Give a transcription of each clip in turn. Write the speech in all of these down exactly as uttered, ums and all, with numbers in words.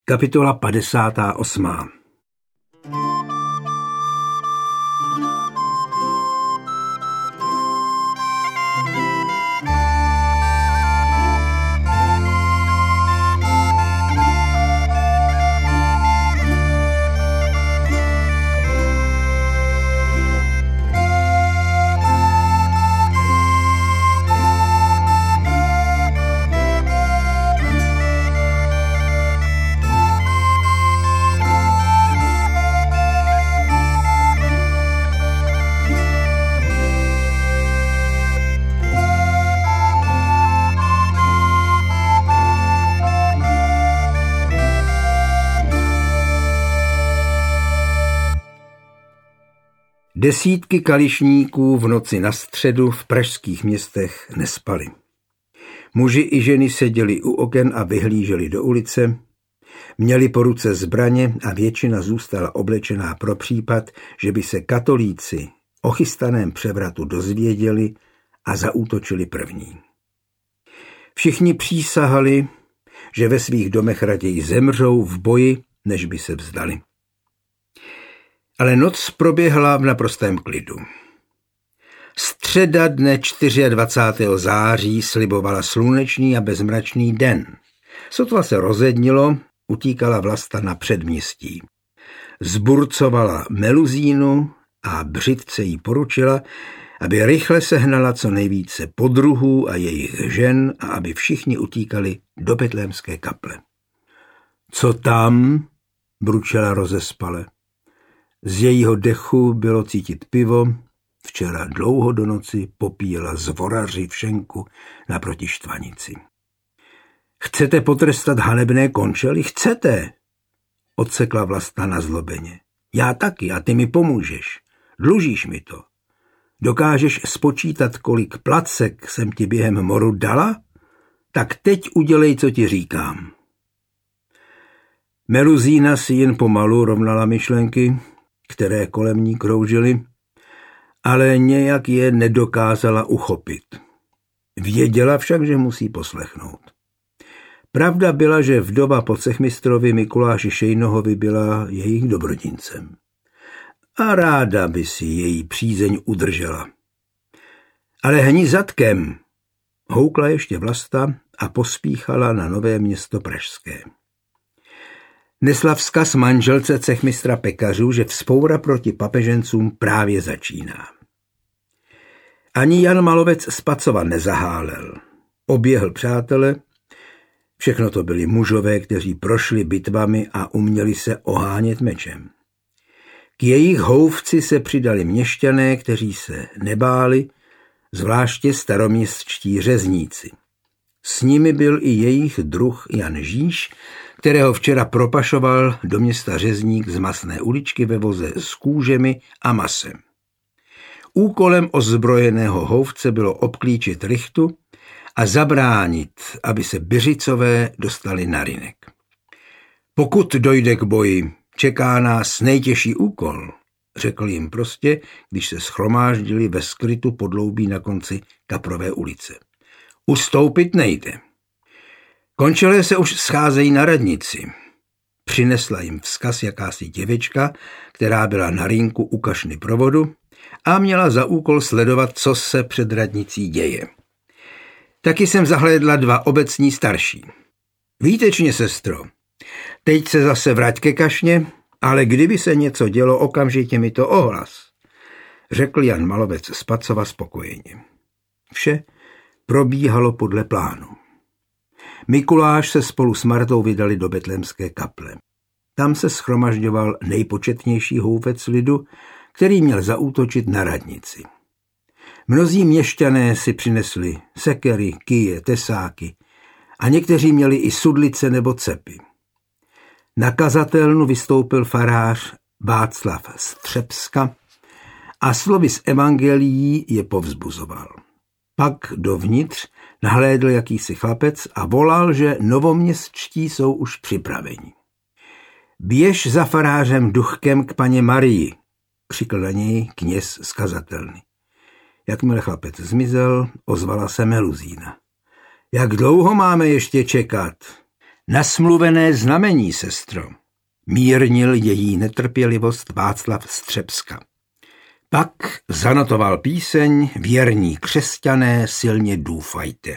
Kapitola padesátá osmá. Desítky kališníků v noci na středu v pražských městech nespali. Muži i ženy seděli u oken a vyhlíželi do ulice, měli po ruce zbraně a většina zůstala oblečená pro případ, že by se katolíci o chystaném převratu dozvěděli a zaútočili první. Všichni přísahali, že ve svých domech raději zemřou v boji, než by se vzdali. Ale noc proběhla v naprostém klidu. Středa dne dvacátého čtvrtého září slibovala slunečný a bezmračný den. Sotva se rozednilo, utíkala Vlasta na předměstí. Zburcovala Meluzínu a Břitce jí poručila, aby rychle sehnala co nejvíce podruhů a jejich žen a aby všichni utíkali do Betlémské kaple. Co tam? Bručela rozespale. Z jejího dechu bylo cítit pivo, včera dlouho do noci popíjela zvoraři v šenku naproti Štvanici. Chcete potrestat hanebné končely? Chcete? Odsekla Vlasta nazlobeně. Já taky a ty mi pomůžeš. Dlužíš mi to. Dokážeš spočítat, kolik placek jsem ti během moru dala? Tak teď udělej, co ti říkám. Meluzína si jen pomalu rovnala myšlenky, které kolem ní kroužily, ale nějak je nedokázala uchopit. Věděla však, že musí poslechnout. Pravda byla, že vdova po cechmistrovi Mikuláši Šejnohovi byla jejich dobrodincem. A ráda by si její přízeň udržela. Ale hni zadkem, houkla ještě Vlasta a pospíchala na Nové Město pražské. Nesla vzkaz manželce cechmistra pekařů, že vzpoura proti papežencům právě začíná. Ani Jan Malovec z Pacova nezahálel. Oběhl přátele, všechno to byli mužové, kteří prošli bitvami a uměli se ohánět mečem. K jejich houfci se přidali měšťané, kteří se nebáli, zvláště staroměstští řezníci. S nimi byl i jejich druh Jan Žíž, kterého včera propašoval do města řezník z Masné uličky ve voze s kůžemi a masem. Úkolem ozbrojeného houfce bylo obklíčit rychtu a zabránit, aby se Byřicové dostali na Rynek. Pokud dojde k boji, čeká nás nejtěžší úkol, řekl jim prostě, když se shromáždili ve skrytu podloubí na konci Kaprové ulice. Ustoupit nejde. Končelé se už scházejí na radnici. Přinesla jim vzkaz jakási děvečka, která byla na rynku u kašny provodu a měla za úkol sledovat, co se před radnicí děje. Taky jsem zahlédla dva obecní starší. Výtečně, sestro, teď se zase vrať ke kašně, ale kdyby se něco dělo, okamžitě mi to ohlas, řekl Jan Malovec z Pacova spokojeně. Vše probíhalo podle plánu. Mikuláš se spolu s Martou vydali do Betlémské kaple. Tam se shromažďoval nejpočetnější houfec lidu, který měl zaútočit na radnici. Mnozí měšťané si přinesli sekery, kije, tesáky a někteří měli i sudlice nebo cepy. Na kazatelnu vystoupil farář Václav Střepska a slovy z evangelií je povzbuzoval. Pak dovnitř nahlédl jakýsi chlapec a volal, že novoměstští jsou už připraveni. Běž za farářem Duchkem k paně Marii, křikl na něj kněz z kazatelny. Jakmile chlapec zmizel, ozvala se Meluzína. Jak dlouho máme ještě čekat? Nasmluvené znamení, sestro, mírnil její netrpělivost Václav Střepska. Pak zanotoval píseň Věrní křesťané, silně důfajte.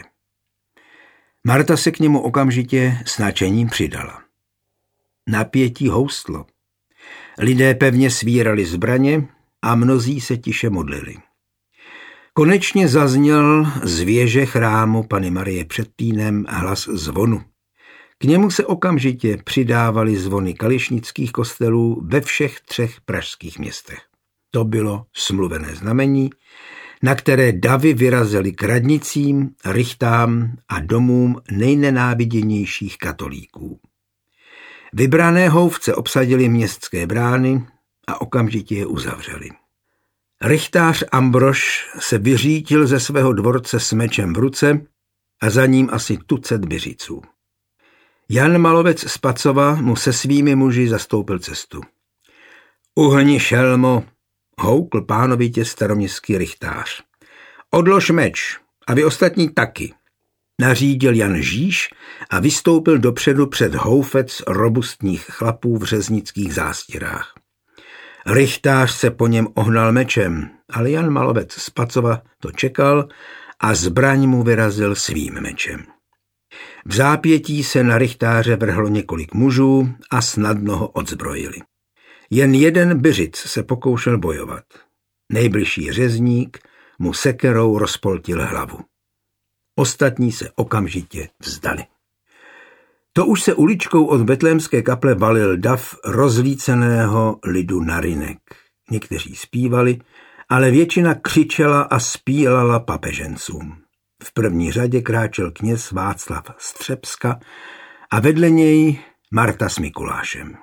Marta se k němu okamžitě s nadšením přidala. Napětí houstlo. Lidé pevně svírali zbraně a mnozí se tiše modlili. Konečně zazněl z věže chrámu Panny Marie před Týnem hlas zvonu. K němu se okamžitě přidávaly zvony kališnických kostelů ve všech třech pražských městech. To bylo smluvené znamení, na které davy vyrazily k radnicím, rychtám a domům nejnenáviděnějších katolíků. Vybrané houfce obsadili městské brány a okamžitě je uzavřeli. Rychtář Ambrož se vyřítil ze svého dvorce s mečem v ruce a za ním asi tucet běžiců. Jan Malovec z Pacova mu se svými muži zastoupil cestu. Uhni, šelmo, houkl pánovitě staroměstský rychtář. Odlož meč a vy ostatní taky, nařídil Jan Žíž a vystoupil dopředu před houfec robustních chlapů v řeznických zástěrách. Rychtář se po něm ohnal mečem, ale Jan Malovec z Pacova to čekal a zbraň mu vyrazil svým mečem. V zápětí se na rychtáře vrhlo několik mužů a snadno ho odzbrojili. Jen jeden byřic se pokoušel bojovat. Nejbližší řezník mu sekerou rozpoltil hlavu. Ostatní se okamžitě vzdali. To už se uličkou od Betlémské kaple valil dav rozlíceného lidu na rynek. Někteří zpívali, ale většina křičela a spílala papežencům. V první řadě kráčel kněz Václav Střepska a vedle něj Marta s Mikulášem.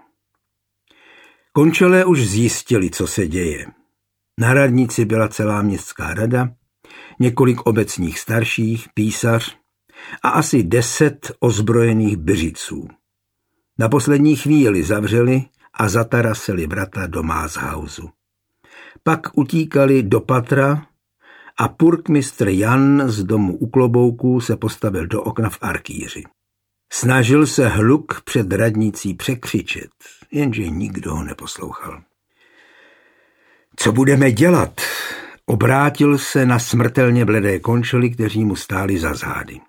Končelé už zjistili, co se děje. Na radnici byla celá městská rada, několik obecních starších, písař a asi deset ozbrojených byřiců. Na poslední chvíli zavřeli a zatarasili vrata do Máshausu. Pak utíkali do Patra a purkmistr Jan z domu u Klobouků se postavil do okna v arkýři. Snažil se hluk před radnicí překřičet, jenže nikdo ho neposlouchal. Co budeme dělat? Obrátil se na smrtelně bledé končely, kteří mu stáli za zády.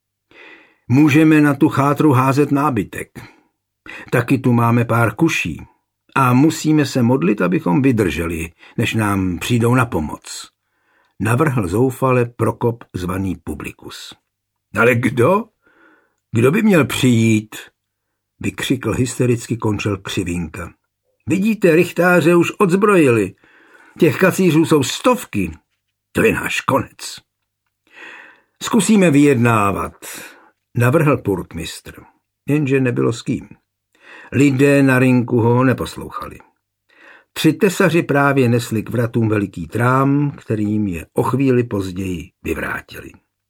Můžeme na tu chátru házet nábytek. Taky tu máme pár kuší a musíme se modlit, abychom vydrželi, než nám přijdou na pomoc. Navrhl zoufale Prokop zvaný Publikus. Ale kdo? Kdo by měl přijít? Vykřikl hystericky končel Křivínka. Vidíte, rychtáře už odzbrojili. Těch kacířů jsou stovky. To je náš konec. Zkusíme vyjednávat, navrhl purkmistr, jenže nebylo s kým. Lidé na rynku ho neposlouchali. Tři tesaři právě nesli k vratům veliký trám, kterým je o chvíli později vyvrátili.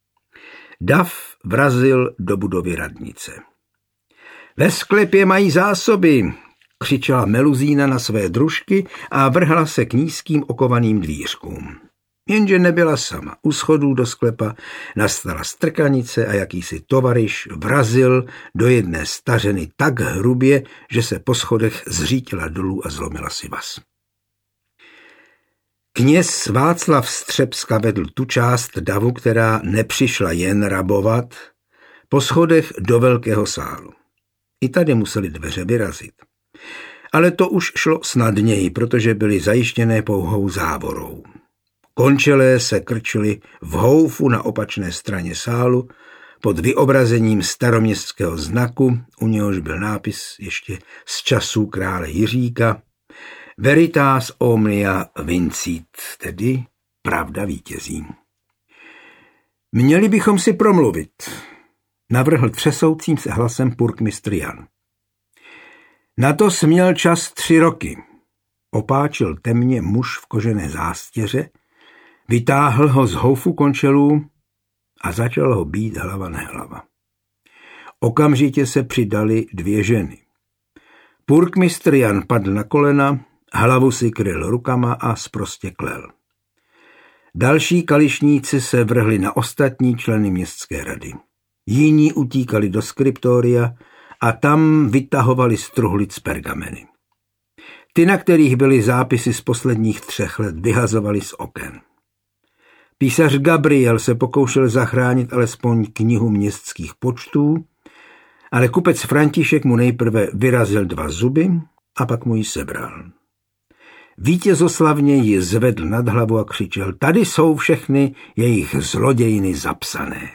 Dav vrazil do budovy radnice. Ve sklepě mají zásoby, křičela Meluzína na své družky a vrhla se k nízkým okovaným dvířkům. Jenže nebyla sama. U schodů do sklepa nastala strkanice a jakýsi tovaryš vrazil do jedné stařeny tak hrubě, že se po schodech zřítila dolů a zlomila si vaz. Kněz Václav Střepska vedl tu část davu, která nepřišla jen rabovat, po schodech do velkého sálu. I tady museli dveře vyrazit. Ale to už šlo snadněji, protože byly zajištěné pouhou závorou. Končelé se krčili v houfu na opačné straně sálu pod vyobrazením staroměstského znaku, u něhož byl nápis ještě z časů krále Jiříka Veritas omnia vincit, tedy pravda vítězí. Měli bychom si promluvit, navrhl třesoucím se hlasem purkmistr Jan. Na to směl čas tři roky, opáčil temně muž v kožené zástěře, vytáhl ho z houfu končelů a začal ho bít hlava nehlava. Okamžitě se přidali dvě ženy. Purkmistr Jan padl na kolena, hlavu si kryl rukama a sprostě klel. Další kališníci se vrhli na ostatní členy městské rady. Jiní utíkali do skriptoria a tam vytahovali z truhlic pergameny. Ty, na kterých byly zápisy z posledních třech let, vyhazovali z oken. Písař Gabriel se pokoušel zachránit alespoň knihu městských počtů, ale kupec František mu nejprve vyrazil dva zuby a pak mu ji sebral. Vítězoslavně ji zvedl nad hlavu a křičel: tady jsou všechny jejich zlodějiny zapsané.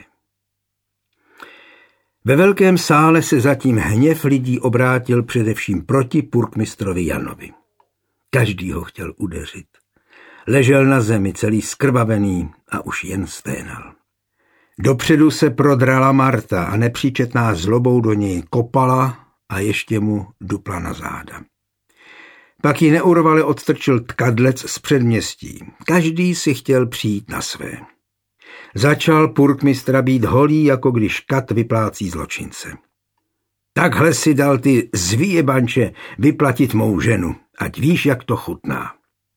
Ve velkém sále se zatím hněv lidí obrátil především proti purkmistrovi Janovi. Každý ho chtěl udeřit. Ležel na zemi celý skrvavený a už jen sténal. Dopředu se prodrala Marta a nepříčetná zlobou do něj kopala a ještě mu dupla na záda. Pak ji neurvale odstrčil tkadlec z předměstí. Každý si chtěl přijít na své. Začal purkmistra být holý, jako když kat vyplácí zločince. Takhle si dal ty zvíjebanče vyplatit mou ženu, ať víš, jak to chutná.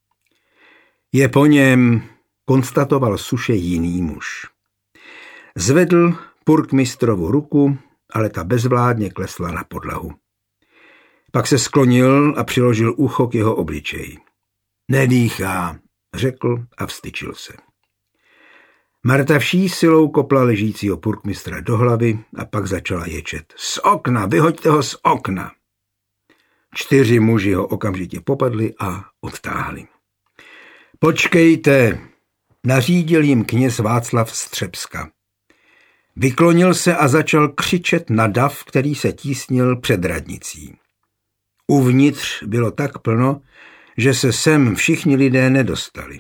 Je po něm, konstatoval suše jiný muž. Zvedl purkmistrovu ruku, ale ta bezvládně klesla na podlahu. Pak se sklonil a přiložil ucho k jeho obličeji. Nedýchá, řekl a vstyčil se. Marta vší silou kopla ležícího purkmistra do hlavy a pak začala ječet. Z okna, vyhoďte ho z okna. Čtyři muži ho okamžitě popadli a odtáhli. Počkejte, nařídil jim kněz Václav z Třebska. Vyklonil se a začal křičet na dav, který se tísnil před radnicí. Uvnitř bylo tak plno, že se sem všichni lidé nedostali.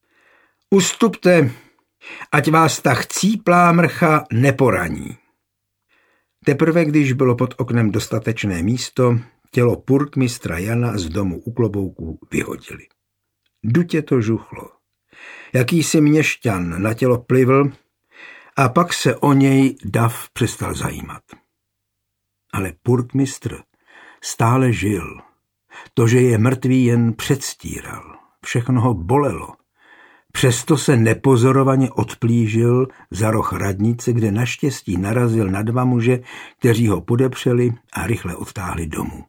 Ustupte, ať vás ta chcíplá mrcha neporaní. Teprve když bylo pod oknem dostatečné místo, tělo purkmistra Jana z domu u klobouků vyhodili. Dutě to žuchlo. Jakýsi měšťan na tělo plivl a pak se o něj dav přestal zajímat. Ale purkmistr stále žil. To, že je mrtvý, jen předstíral. Všechno ho bolelo. Přesto se nepozorovaně odplížil za roh radnice, kde naštěstí narazil na dva muže, kteří ho podepřeli a rychle odtáhli domů.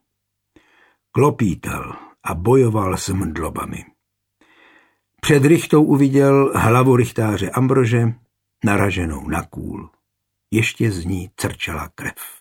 Klopítal a bojoval s mdlobami. Před rychtou uviděl hlavu rychtáře Ambrože, naraženou na kůl. Ještě z ní crčela krev.